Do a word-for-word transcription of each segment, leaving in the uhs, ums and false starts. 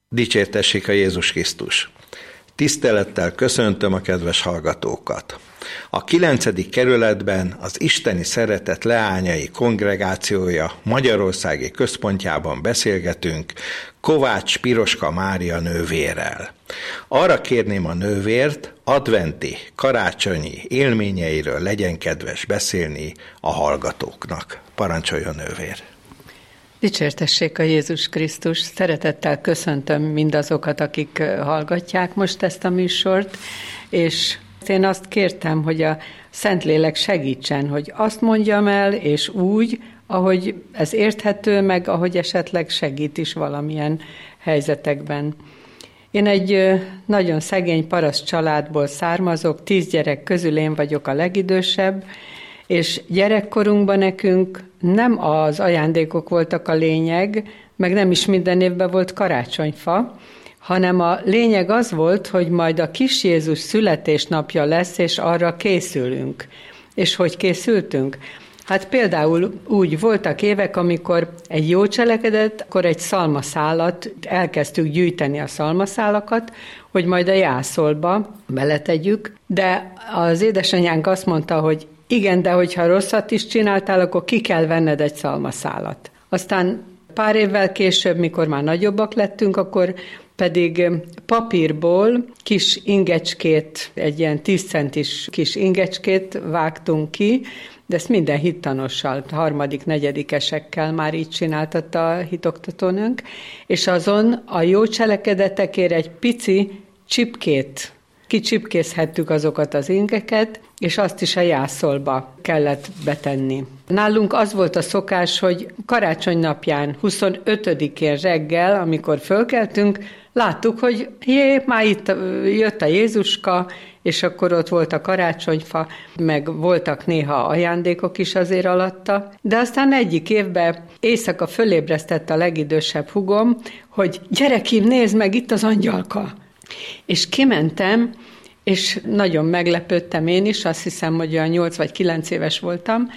Dicsértessék a Jézus Krisztus! Tisztelettel köszöntöm a kedves hallgatókat! A kilencedik kerületben az Isteni Szeretet leányai kongregációja Magyarországi központjában beszélgetünk Kovács Piroska Mária nővérrel. Arra kérném a nővért, adventi, karácsonyi élményeiről legyen kedves beszélni a hallgatóknak. Parancsoljon, nővér! Dicsértessék a Jézus Krisztus! Szeretettel köszöntöm mindazokat, akik hallgatják most ezt a műsort, és én azt kértem, hogy a Szentlélek segítsen, hogy azt mondjam el, és úgy, ahogy ez érthető, meg ahogy esetleg segít is valamilyen helyzetekben. Én egy nagyon szegény paraszt családból származok, tíz gyerek közül én vagyok a legidősebb, és gyerekkorunkban nekünk nem az ajándékok voltak a lényeg, meg nem is minden évben volt karácsonyfa, hanem a lényeg az volt, hogy majd a kis Jézus születésnapja lesz, és arra készülünk. És hogy készültünk? Hát például úgy voltak évek, amikor egy jó cselekedet, akkor egy szalmaszálat, elkezdtük gyűjteni a szalmaszálakat, hogy majd a jászolba beletegyük, de az édesanyánk azt mondta, hogy igen, de hogyha rosszat is csináltál, akkor ki kell venned egy szalmaszálat. Aztán pár évvel később, mikor már nagyobbak lettünk, akkor pedig papírból kis ingecskét, egy ilyen tíz centis kis ingecskét vágtunk ki, de ezt minden hittanossal, harmadik, negyedikesekkel már így csináltatta a hitoktatónőnk, és azon a jó cselekedetekért egy pici csipkét, kicsipkézhettük azokat az ingeket, és azt is a jászolba kellett betenni. Nálunk az volt a szokás, hogy karácsony napján, huszonötödikén reggel, amikor fölkeltünk, láttuk, hogy jé, már itt jött a Jézuska, és akkor ott volt a karácsonyfa, meg voltak néha ajándékok is azért alatta, de aztán egyik évben éjszaka fölébresztett a legidősebb húgom, hogy gyerekim, nézd meg, itt az angyalka. És kimentem, és nagyon meglepődtem én is, azt hiszem, hogy olyan nyolc vagy kilenc éves voltam,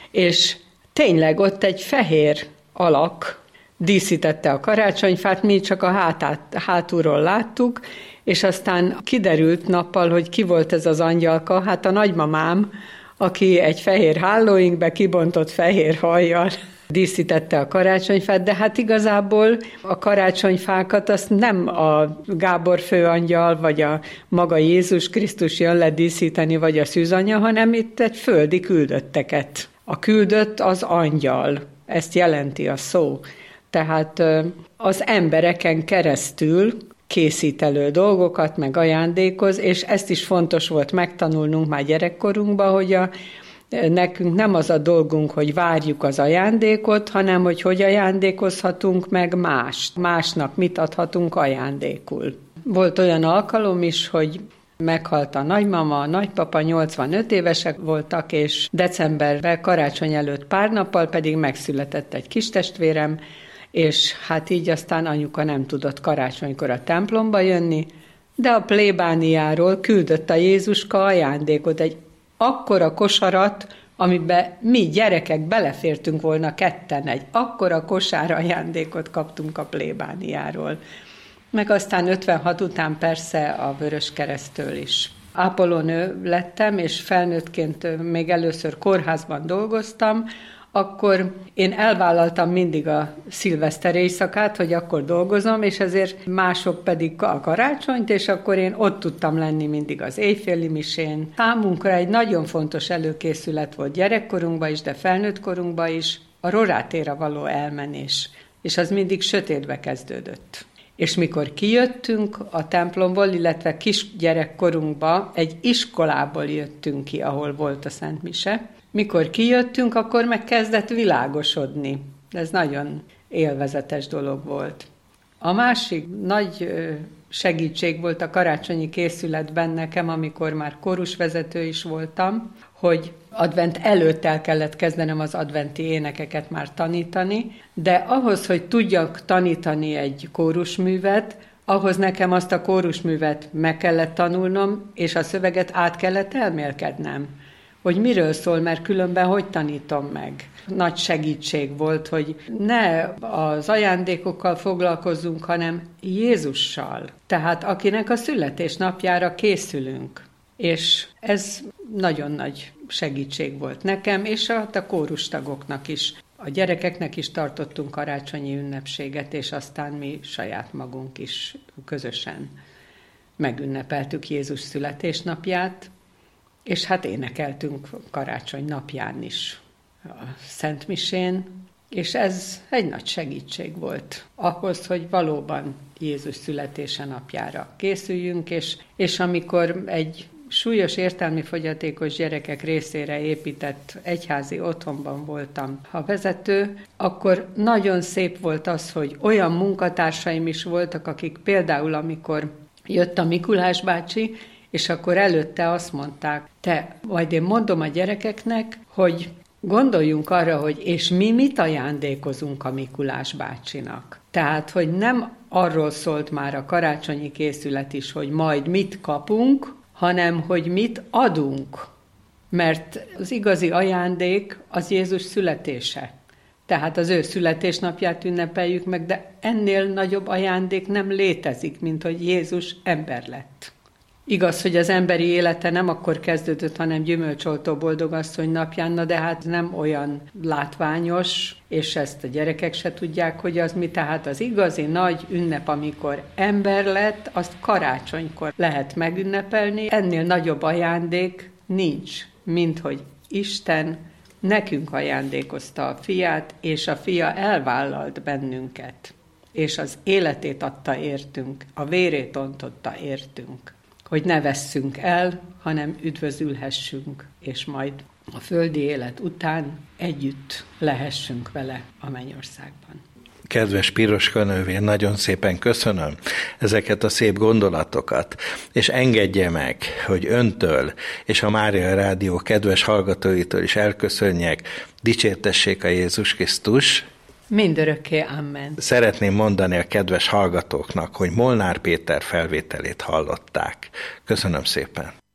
és tényleg ott egy fehér alak díszítette a karácsonyfát, mi csak a hátát, hátulról láttuk, és aztán kiderült nappal, hogy ki volt ez az angyalka, hát a nagymamám, aki egy fehér hálóinkbe kibontott fehér hajjal díszítette a karácsonyfát, de hát igazából a karácsonyfákat azt nem a Gábor főangyal, vagy a maga Jézus Krisztus jön le díszíteni, vagy a szűzanya, hanem itt egy földi küldötteket. A küldött az angyal, ezt jelenti a szó. Tehát az embereken keresztül készít elő dolgokat, meg ajándékoz, és ezt is fontos volt megtanulnunk már gyerekkorunkban, hogy a nekünk nem az a dolgunk, hogy várjuk az ajándékot, hanem hogy hogy ajándékozhatunk meg mást. Másnak mit adhatunk ajándékul. Volt olyan alkalom is, hogy meghalt a nagymama, a nagypapa, nyolcvanöt évesek voltak, és decemberben, karácsony előtt pár nappal pedig megszületett egy kis testvérem, és hát így aztán anyuka nem tudott karácsonykor a templomba jönni, de a plébániáról küldött a Jézuska ajándékot, egy akkora kosarat, amiben mi gyerekek belefértünk volna ketten, egy akkora kosár ajándékot kaptunk a plébániáról. Meg aztán ötvenhat után persze a Vöröskereszttől is. Ápolónő lettem, és felnőttként még először kórházban dolgoztam, akkor én elvállaltam mindig a szilveszter éjszakát, hogy akkor dolgozom, és ezért mások pedig a karácsonyt, és akkor én ott tudtam lenni mindig az éjféli misén. Számunkra egy nagyon fontos előkészület volt gyerekkorunkban is, de felnőttkorunkban is, a Rorátéra való elmenés, és az mindig sötétbe kezdődött. És mikor kijöttünk a templomból, illetve kisgyerekkorunkban egy iskolából jöttünk ki, ahol volt a Szent Mise, mikor kijöttünk, akkor meg kezdett világosodni. Ez nagyon élvezetes dolog volt. A másik nagy segítség volt a karácsonyi készületben nekem, amikor már kórusvezető is voltam, hogy advent előtt el kellett kezdenem az adventi énekeket már tanítani, de ahhoz, hogy tudjak tanítani egy kórusművet, ahhoz nekem azt a kórusművet meg kellett tanulnom, és a szöveget át kellett elmélkednem. hogy miről szól, mert különben hogy tanítom meg. Nagy segítség volt, hogy ne az ajándékokkal foglalkozzunk, hanem Jézussal. Tehát akinek a születésnapjára készülünk. És ez nagyon nagy segítség volt nekem, és a, a kórustagoknak is. A gyerekeknek is tartottunk karácsonyi ünnepséget, és aztán mi saját magunk is közösen megünnepeltük Jézus születésnapját, és hát énekeltünk karácsony napján is a Szentmisén, és ez egy nagy segítség volt ahhoz, hogy valóban Jézus születése napjára készüljünk, és, és amikor egy súlyos értelmi fogyatékos gyerekek részére épített egyházi otthonban voltam a vezető, akkor nagyon szép volt az, hogy olyan munkatársaim is voltak, akik például amikor jött a Mikulás bácsi, és akkor előtte azt mondták, te, majd én mondom a gyerekeknek, hogy gondoljunk arra, hogy és mi mit ajándékozunk a Mikulás bácsinak. Tehát, hogy nem arról szólt már a karácsonyi készület is, hogy majd mit kapunk, hanem hogy mit adunk. Mert az igazi ajándék az Jézus születése. Tehát az ő születésnapját ünnepeljük meg, de ennél nagyobb ajándék nem létezik, mint hogy Jézus ember lett. Igaz, hogy az emberi élete nem akkor kezdődött, hanem gyümölcsoltó boldogasszony napján, na de hát nem olyan látványos, és ezt a gyerekek se tudják, hogy az mi. Tehát az igazi nagy ünnep, amikor ember lett, azt karácsonykor lehet megünnepelni. Ennél nagyobb ajándék nincs, mint hogy Isten nekünk ajándékozta a fiát, és a fia elvállalt bennünket, és az életét adta értünk, a vérét ontotta értünk, hogy ne vesszünk el, hanem üdvözülhessünk, és majd a földi élet után együtt lehessünk vele a mennyországban. Kedves Piroska nővér, nagyon szépen köszönöm ezeket a szép gondolatokat, és engedje meg, hogy öntől és a Mária Rádió kedves hallgatóitól is elköszönjek. Dicsértessék a Jézus Krisztus! Mindörökké, amen. Szeretném mondani a kedves hallgatóknak, hogy Molnár Péter felvételét hallották. Köszönöm szépen!